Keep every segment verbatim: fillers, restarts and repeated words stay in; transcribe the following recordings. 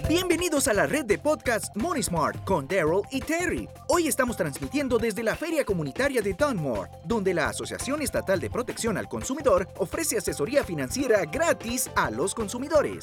Bienvenidos a la red de podcast Money Smart con Daryl y Terry. Hoy estamos transmitiendo desde la Feria Comunitaria de Dunmore, donde la Asociación Estatal de Protección al Consumidor ofrece asesoría financiera gratis a los consumidores.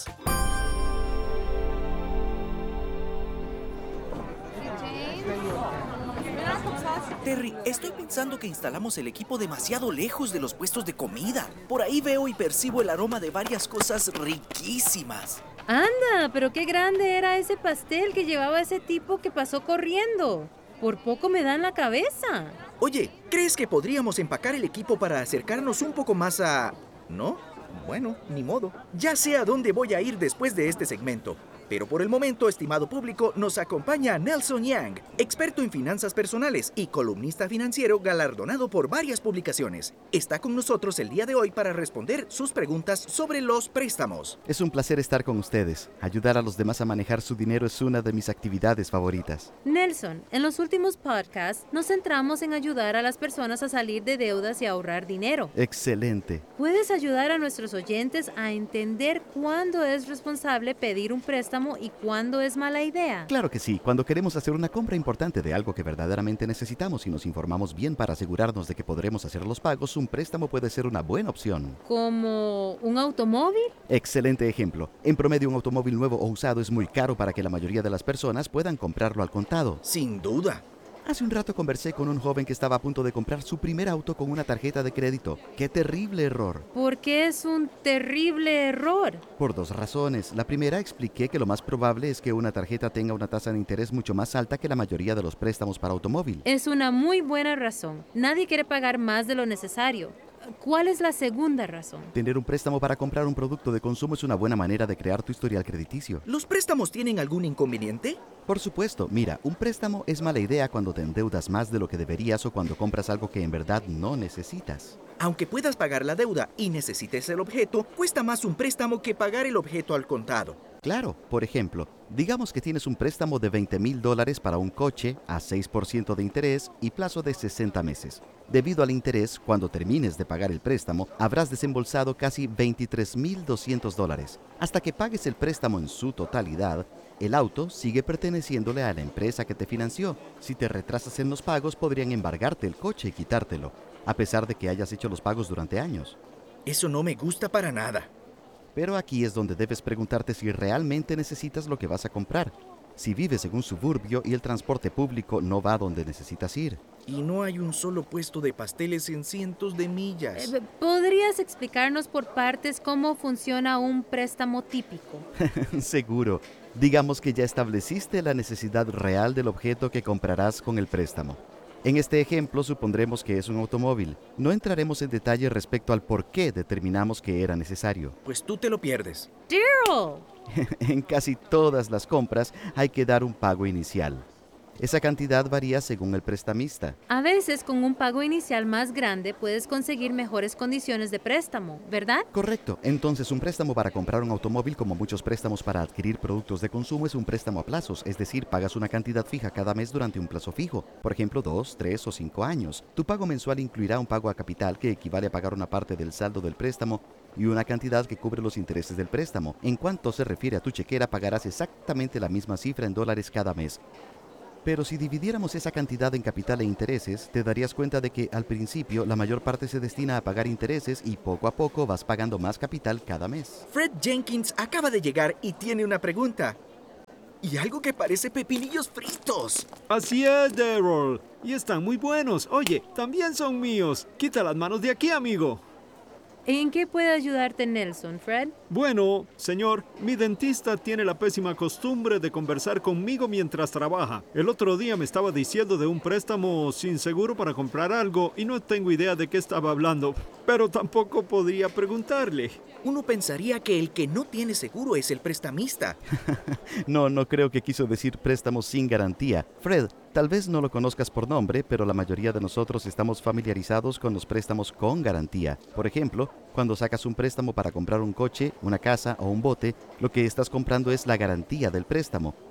Terry, estoy pensando que instalamos el equipo demasiado lejos de los puestos de comida. Por ahí veo y percibo el aroma de varias cosas riquísimas. Anda, pero qué grande era ese pastel que llevaba ese tipo que pasó corriendo. Por poco me da en la cabeza. Oye, ¿crees que podríamos empacar el equipo para acercarnos un poco más a...? ¿No? Bueno, ni modo. Ya sé a dónde voy a ir después de este segmento. Pero por el momento, estimado público, nos acompaña Nelson Yang, experto en finanzas personales y columnista financiero galardonado por varias publicaciones. Está con nosotros el día de hoy para responder sus preguntas sobre los préstamos. Es un placer estar con ustedes. Ayudar a los demás a manejar su dinero es una de mis actividades favoritas. Nelson, en los últimos podcasts nos centramos en ayudar a las personas a salir de deudas y ahorrar dinero. Excelente. ¿Puedes ayudar a nuestros oyentes a entender cuándo es responsable pedir un préstamo y cuándo es mala idea? Claro que sí. Cuando queremos hacer una compra importante de algo que verdaderamente necesitamos y nos informamos bien para asegurarnos de que podremos hacer los pagos, un préstamo puede ser una buena opción. ¿Como un automóvil? Excelente ejemplo. En promedio, un automóvil nuevo o usado es muy caro para que la mayoría de las personas puedan comprarlo al contado. Sin duda. Hace un rato conversé con un joven que estaba a punto de comprar su primer auto con una tarjeta de crédito. ¡Qué terrible error! ¿Por qué es un terrible error? Por dos razones. La primera, expliqué que lo más probable es que una tarjeta tenga una tasa de interés mucho más alta que la mayoría de los préstamos para automóvil. Es una muy buena razón. Nadie quiere pagar más de lo necesario. ¿Cuál es la segunda razón? Tener un préstamo para comprar un producto de consumo es una buena manera de crear tu historial crediticio. ¿Los préstamos tienen algún inconveniente? Por supuesto. Mira, un préstamo es mala idea cuando te endeudas más de lo que deberías o cuando compras algo que en verdad no necesitas. Aunque puedas pagar la deuda y necesites el objeto, cuesta más un préstamo que pagar el objeto al contado. Claro, por ejemplo, digamos que tienes un préstamo de veinte mil dólares para un coche a seis por ciento de interés y plazo de sesenta meses. Debido al interés, cuando termines de pagar el préstamo, habrás desembolsado casi veintitrés mil doscientos dólares. Hasta que pagues el préstamo en su totalidad, el auto sigue perteneciéndole a la empresa que te financió. Si te retrasas en los pagos, podrían embargarte el coche y quitártelo, a pesar de que hayas hecho los pagos durante años. Eso no me gusta para nada. Pero aquí es donde debes preguntarte si realmente necesitas lo que vas a comprar. Si vives en un suburbio y el transporte público no va donde necesitas ir. Y no hay un solo puesto de pasteles en cientos de millas. Eh, ¿Podrías explicarnos por partes cómo funciona un préstamo típico? Seguro. Digamos que ya estableciste la necesidad real del objeto que comprarás con el préstamo. En este ejemplo supondremos que es un automóvil. No entraremos en detalle respecto al por qué determinamos que era necesario. Pues tú te lo pierdes. Daryl. En casi todas las compras hay que dar un pago inicial. Esa cantidad varía según el prestamista. A veces con un pago inicial más grande puedes conseguir mejores condiciones de préstamo, ¿verdad? Correcto. Entonces, un préstamo para comprar un automóvil, como muchos préstamos para adquirir productos de consumo, es un préstamo a plazos, es decir, pagas una cantidad fija cada mes durante un plazo fijo, por ejemplo, dos, tres o cinco años. Tu pago mensual incluirá un pago a capital que equivale a pagar una parte del saldo del préstamo y una cantidad que cubre los intereses del préstamo. En cuanto se refiere a tu chequera, pagarás exactamente la misma cifra en dólares cada mes. Pero si dividiéramos esa cantidad en capital e intereses, te darías cuenta de que al principio la mayor parte se destina a pagar intereses y poco a poco vas pagando más capital cada mes. Fred Jenkins acaba de llegar y tiene una pregunta. Y algo que parece pepinillos fritos. Así es, Daryl. Y están muy buenos. Oye, también son míos. Quita las manos de aquí, amigo. ¿En qué puede ayudarte Nelson, Fred? Bueno, señor, mi dentista tiene la pésima costumbre de conversar conmigo mientras trabaja. El otro día me estaba diciendo de un préstamo sin seguro para comprar algo y no tengo idea de qué estaba hablando, pero tampoco podría preguntarle. Uno pensaría que el que no tiene seguro es el prestamista. No, no creo que quiso decir préstamos sin garantía. Fred, tal vez no lo conozcas por nombre, pero la mayoría de nosotros estamos familiarizados con los préstamos con garantía. Por ejemplo, cuando sacas un préstamo para comprar un coche, una casa o un bote, lo que estás comprando es la garantía del préstamo.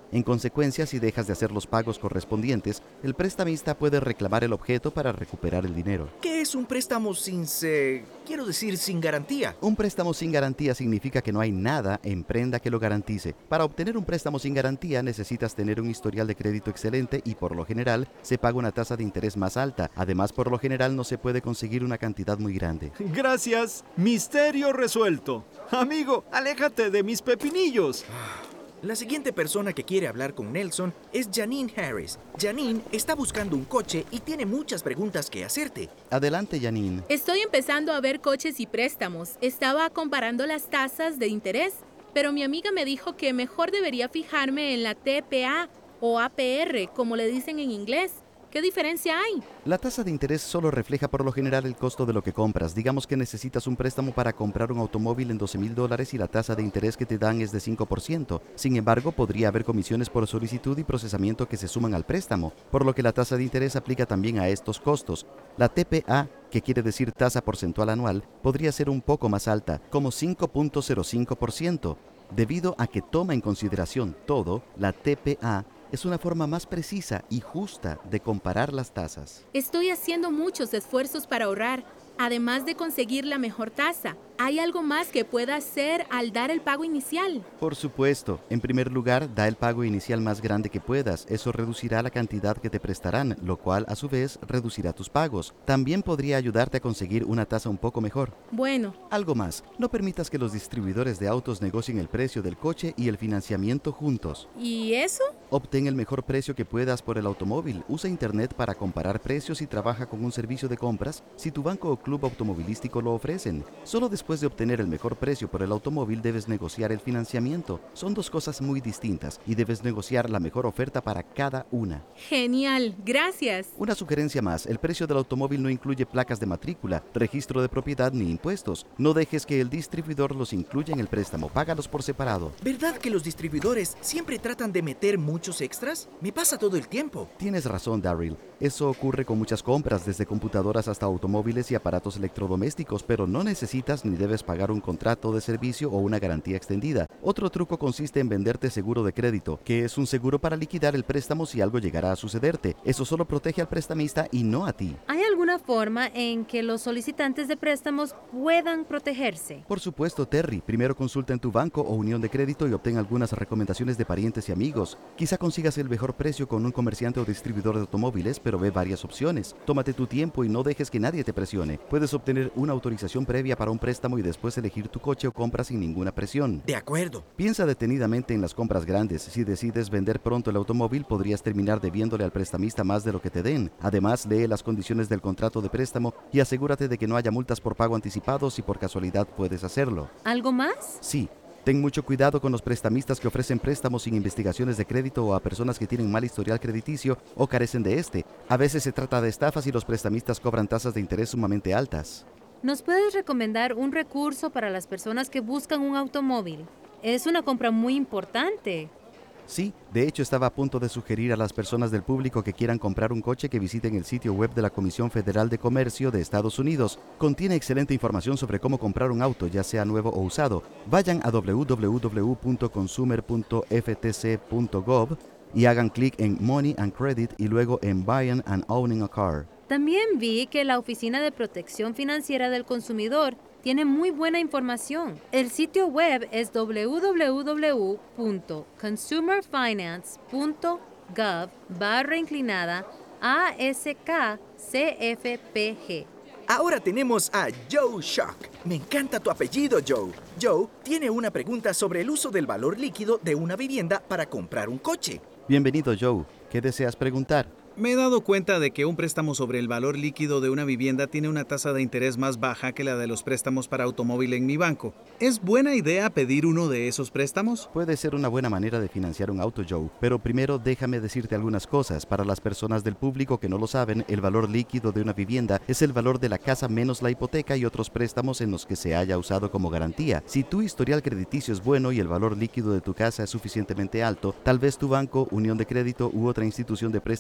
En consecuencia, si dejas de hacer los pagos correspondientes, el prestamista puede reclamar el objeto para recuperar el dinero. ¿Qué es un préstamo sin se... quiero decir, sin garantía? Un préstamo sin garantía significa que no hay nada en prenda que lo garantice. Para obtener un préstamo sin garantía necesitas tener un historial de crédito excelente y por lo general se paga una tasa de interés más alta. Además, por lo general no se puede conseguir una cantidad muy grande. Gracias. Misterio resuelto. Amigo, aléjate de mis pepinillos. La siguiente persona que quiere hablar con Nelson es Janine Harris. Janine está buscando un coche y tiene muchas preguntas que hacerte. Adelante, Janine. Estoy empezando a ver coches y préstamos. Estaba comparando las tasas de interés, pero mi amiga me dijo que mejor debería fijarme en la T P A o A P R, como le dicen en inglés. ¿Qué diferencia hay? La tasa de interés solo refleja por lo general el costo de lo que compras. Digamos que necesitas un préstamo para comprar un automóvil en doce mil dólares y la tasa de interés que te dan es de cinco por ciento. Sin embargo, podría haber comisiones por solicitud y procesamiento que se suman al préstamo, por lo que la tasa de interés aplica también a estos costos. La T P A, que quiere decir tasa porcentual anual, podría ser un poco más alta, como cinco punto cero cinco por ciento. Debido a que toma en consideración todo, la T P A es una forma más precisa y justa de comparar las tasas. Estoy haciendo muchos esfuerzos para ahorrar, además de conseguir la mejor tasa. ¿Hay algo más que pueda hacer al dar el pago inicial? Por supuesto. En primer lugar, da el pago inicial más grande que puedas. Eso reducirá la cantidad que te prestarán, lo cual a su vez reducirá tus pagos. También podría ayudarte a conseguir una tasa un poco mejor. Bueno. Algo más. No permitas que los distribuidores de autos negocien el precio del coche y el financiamiento juntos. ¿Y eso? Obtén el mejor precio que puedas por el automóvil. Usa internet para comparar precios y trabaja con un servicio de compras si tu banco o club automovilístico lo ofrecen. Solo después Después de obtener el mejor precio por el automóvil, debes negociar el financiamiento. Son dos cosas muy distintas y debes negociar la mejor oferta para cada una. Genial, gracias. Una sugerencia más, el precio del automóvil no incluye placas de matrícula, registro de propiedad ni impuestos. No dejes que el distribuidor los incluya en el préstamo, págalos por separado. ¿Verdad que los distribuidores siempre tratan de meter muchos extras? Me pasa todo el tiempo. Tienes razón, Daryl. Eso ocurre con muchas compras, desde computadoras hasta automóviles y aparatos electrodomésticos, pero no necesitas ni debes pagar un contrato de servicio o una garantía extendida. Otro truco consiste en venderte seguro de crédito, que es un seguro para liquidar el préstamo si algo llegara a sucederte. Eso solo protege al prestamista y no a ti. ¿Hay alguna forma en que los solicitantes de préstamos puedan protegerse? Por supuesto, Terry. Primero consulta en tu banco o unión de crédito y obtén algunas recomendaciones de parientes y amigos. Quizá consigas el mejor precio con un comerciante o distribuidor de automóviles, pero ve varias opciones. Tómate tu tiempo y no dejes que nadie te presione. Puedes obtener una autorización previa para un préstamo y después elegir tu coche o compra sin ninguna presión. De acuerdo. Piensa detenidamente en las compras grandes. Si decides vender pronto el automóvil, podrías terminar debiéndole al prestamista más de lo que te den. Además, lee las condiciones del contrato de préstamo y asegúrate de que no haya multas por pago anticipado si por casualidad puedes hacerlo. ¿Algo más? Sí. Ten mucho cuidado con los prestamistas que ofrecen préstamos sin investigaciones de crédito o a personas que tienen mal historial crediticio o carecen de este. A veces se trata de estafas y los prestamistas cobran tasas de interés sumamente altas. ¿Nos puedes recomendar un recurso para las personas que buscan un automóvil? Es una compra muy importante. Sí, de hecho estaba a punto de sugerir a las personas del público que quieran comprar un coche que visiten el sitio web de la Comisión Federal de Comercio de Estados Unidos. Contiene excelente información sobre cómo comprar un auto, ya sea nuevo o usado. Vayan a w w w punto consumer punto f t c punto gov y hagan clic en Money and Credit y luego en Buying and Owning a Car. También vi que la Oficina de Protección Financiera del Consumidor tiene muy buena información. El sitio web es w w w punto consumer finance punto gov barra inclinada A S K C F P G. Ahora tenemos a Joe Shock. Me encanta tu apellido, Joe. Joe tiene una pregunta sobre el uso del valor líquido de una vivienda para comprar un coche. Bienvenido, Joe. ¿Qué deseas preguntar? Me he dado cuenta de que un préstamo sobre el valor líquido de una vivienda tiene una tasa de interés más baja que la de los préstamos para automóvil en mi banco. ¿Es buena idea pedir uno de esos préstamos? Puede ser una buena manera de financiar un auto, Joe, pero primero déjame decirte algunas cosas. Para las personas del público que no lo saben, el valor líquido de una vivienda es el valor de la casa menos la hipoteca y otros préstamos en los que se haya usado como garantía. Si tu historial crediticio es bueno y el valor líquido de tu casa es suficientemente alto, tal vez tu banco, unión de crédito u otra institución de préstamos hipotecarios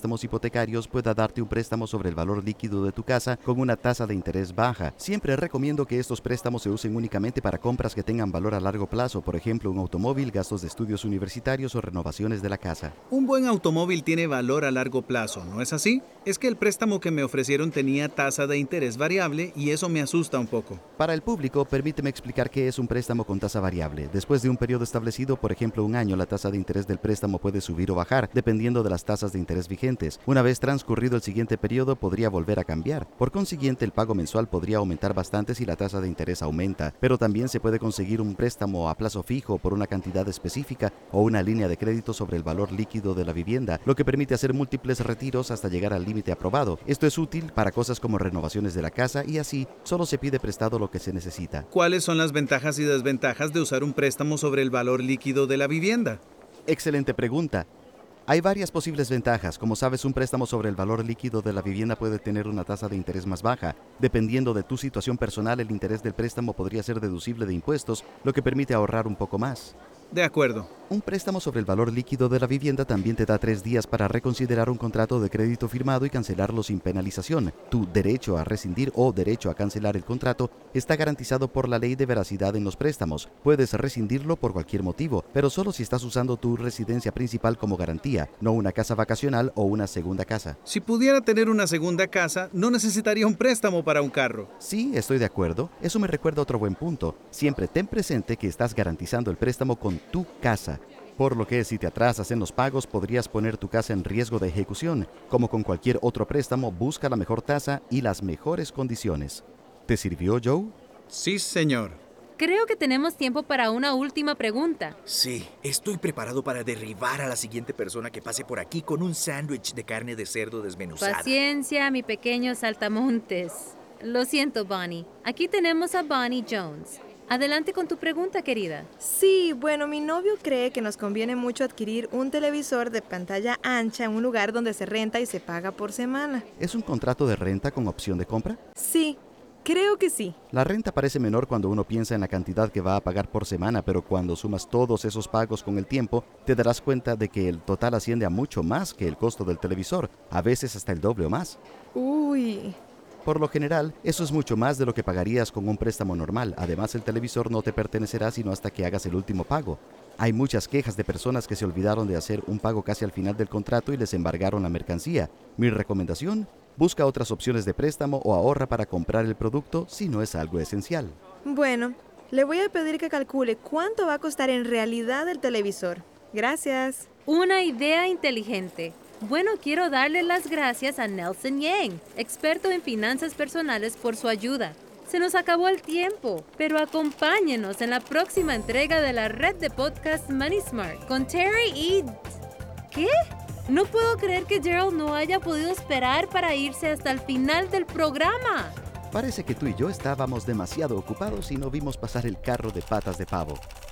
hipotecarios pueda darte un préstamo sobre el valor líquido de tu casa con una tasa de interés baja. Siempre recomiendo que estos préstamos se usen únicamente para compras que tengan valor a largo plazo, por ejemplo, un automóvil, gastos de estudios universitarios o renovaciones de la casa. Un buen automóvil tiene valor a largo plazo, ¿no es así? Es que el préstamo que me ofrecieron tenía tasa de interés variable y eso me asusta un poco. Para el público, permíteme explicar qué es un préstamo con tasa variable. Después de un periodo establecido, por ejemplo un año, la tasa de interés del préstamo puede subir o bajar, dependiendo de las tasas de interés vigentes. Una vez transcurrido el siguiente periodo, podría volver a cambiar. Por consiguiente, el pago mensual podría aumentar bastante si la tasa de interés aumenta, pero también se puede conseguir un préstamo a plazo fijo por una cantidad específica o una línea de crédito sobre el valor líquido de la vivienda, lo que permite hacer múltiples retiros hasta llegar al límite aprobado. Esto es útil para cosas como renovaciones de la casa y así solo se pide prestado lo que se necesita. ¿Cuáles son las ventajas y desventajas de usar un préstamo sobre el valor líquido de la vivienda? Excelente pregunta. Hay varias posibles ventajas. Como sabes, un préstamo sobre el valor líquido de la vivienda puede tener una tasa de interés más baja. Dependiendo de tu situación personal, el interés del préstamo podría ser deducible de impuestos, lo que permite ahorrar un poco más. De acuerdo. Un préstamo sobre el valor líquido de la vivienda también te da tres días para reconsiderar un contrato de crédito firmado y cancelarlo sin penalización. Tu derecho a rescindir o derecho a cancelar el contrato está garantizado por la ley de veracidad en los préstamos. Puedes rescindirlo por cualquier motivo, pero solo si estás usando tu residencia principal como garantía, no una casa vacacional o una segunda casa. Si pudiera tener una segunda casa, no necesitaría un préstamo para un carro. Sí, estoy de acuerdo. Eso me recuerda a otro buen punto. Siempre ten presente que estás garantizando el préstamo con tu casa. Por lo que si te atrasas en los pagos podrías poner tu casa en riesgo de ejecución. Como con cualquier otro préstamo, busca la mejor tasa y las mejores condiciones. ¿Te sirvió, Joe? Sí, señor. Creo que tenemos tiempo para una última pregunta. Sí, estoy preparado para derribar a la siguiente persona que pase por aquí con un sándwich de carne de cerdo desmenuzada. Paciencia, mi pequeño saltamontes. Lo siento, Bonnie. Aquí tenemos a Bonnie Jones. Adelante con tu pregunta, querida. Sí, bueno, mi novio cree que nos conviene mucho adquirir un televisor de pantalla ancha en un lugar donde se renta y se paga por semana. ¿Es un contrato de renta con opción de compra? Sí, creo que sí. La renta parece menor cuando uno piensa en la cantidad que va a pagar por semana, pero cuando sumas todos esos pagos con el tiempo, te darás cuenta de que el total asciende a mucho más que el costo del televisor, a veces hasta el doble o más. Uy... Por lo general, eso es mucho más de lo que pagarías con un préstamo normal. Además, el televisor no te pertenecerá sino hasta que hagas el último pago. Hay muchas quejas de personas que se olvidaron de hacer un pago casi al final del contrato y les embargaron la mercancía. Mi recomendación: busca otras opciones de préstamo o ahorra para comprar el producto si no es algo esencial. Bueno, le voy a pedir que calcule cuánto va a costar en realidad el televisor. Gracias. Una idea inteligente. Bueno, quiero darle las gracias a Nelson Yang, experto en finanzas personales, por su ayuda. Se nos acabó el tiempo, pero acompáñenos en la próxima entrega de la red de podcast Money Smart con Terry y... ¿Qué? No puedo creer que Gerald no haya podido esperar para irse hasta el final del programa. Parece que tú y yo estábamos demasiado ocupados y no vimos pasar el carro de patas de pavo.